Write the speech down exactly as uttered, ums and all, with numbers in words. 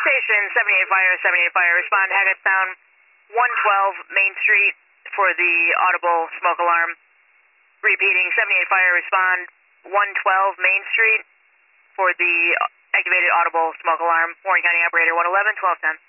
station, seventy-eight Fire, seventy-eight Fire, respond Hackettstown, one twelve Main Street for the audible smoke alarm. Repeating, seventy-eight Fire, respond one twelve Main Street for the activated audible smoke alarm. Warren County Operator one eleven, twelve ten.